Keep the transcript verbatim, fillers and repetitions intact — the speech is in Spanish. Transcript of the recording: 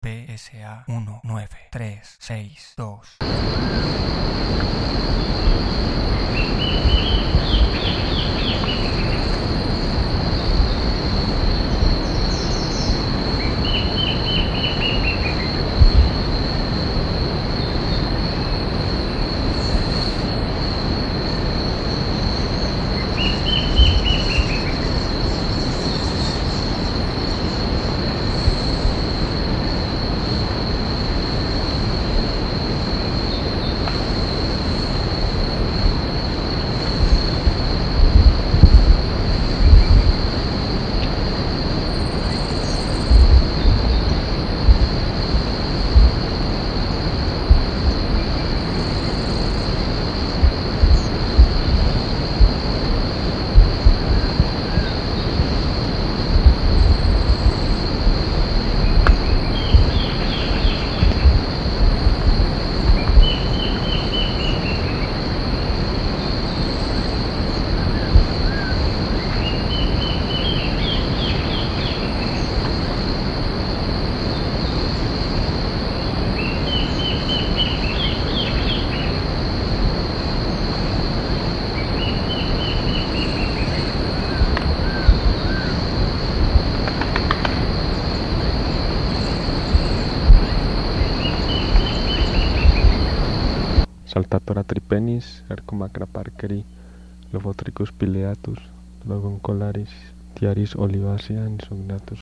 P S A uno nueve tres seis dos. Saltatora tripenis, Ercomacra parkeri, Lobotricus pileatus, Logoncolaris, Tiaris olivacea, Insognatus